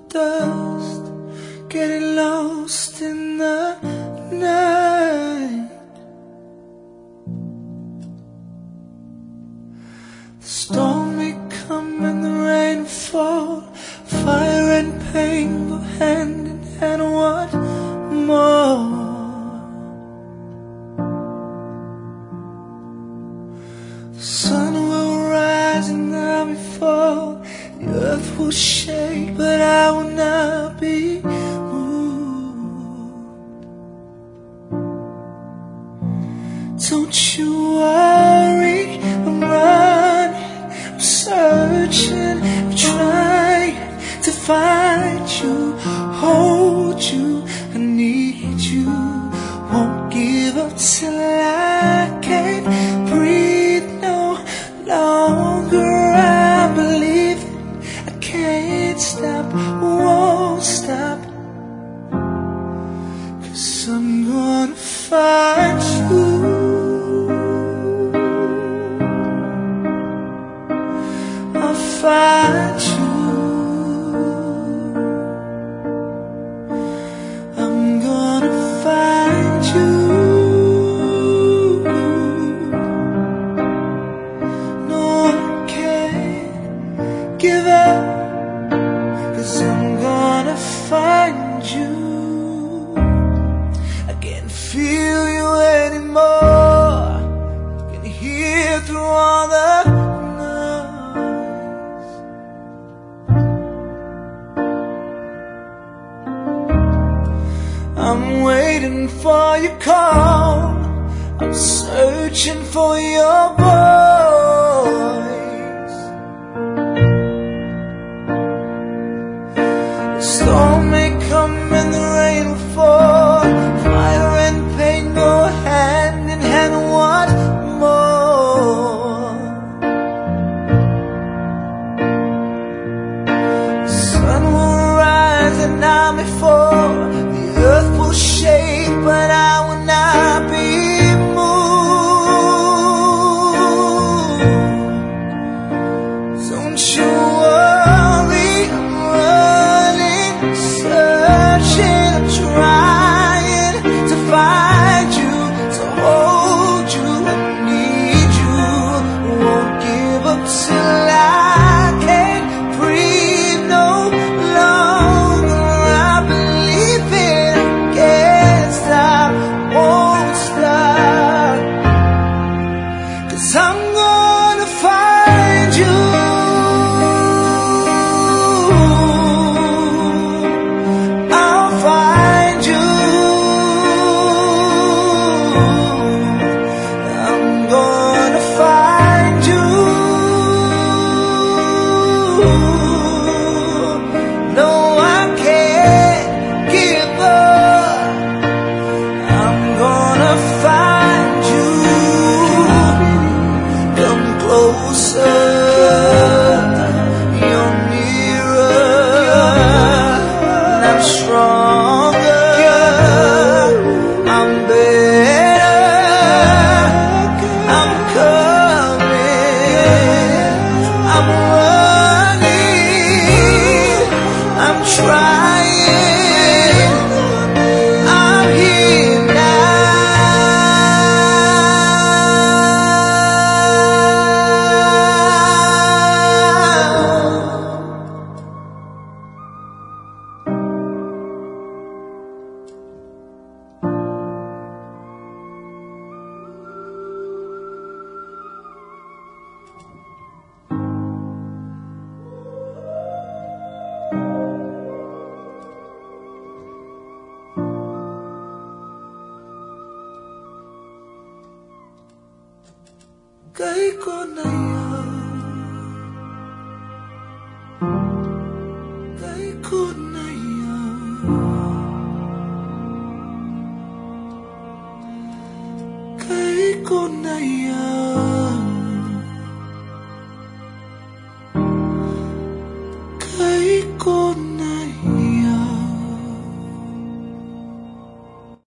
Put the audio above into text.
dust, getting lost in the night. The storm may come and the rain fall, fire and pain go hand in hand. What more? The sun will rise and I will fall, the earth will shake, but I will not be moved. Don't you worry, I'm running, I'm searching, I'm trying to find you, hold you, I need you. Won't give up till I can't breathe no longer. I believe it, I can't stop, won't stop, 'cause I'm gonna find you. I'll find you. I'm gonna find you. No, I can't give up, 'cause I'm gonna find you. I can't feel you anymore, I can hear through all the noise. I'm waiting for your call, I'm searching for your voice. The storm may come and the rain will fall, fire and pain go hand in hand. What more? The sun will rise and I may fall, the earth will shake, but I will not be moved. Don't you worry, I'm running, searching, I'm trying to find you, to hold you, I need you. Won't give up till I can't breathe no longer. I believe it, I can't stop, won't stop, 'cause I'm gonna find you. I'll find you. I'm gonna find you. No, I can't give up, I'm gonna find you. Come closer, you're nearer, and I'm stronger, I'm better, I'm coming, I'm running, I'm trying, I'm here kay ko na yan, kay ko na yan, kay ko na yan, kay ko na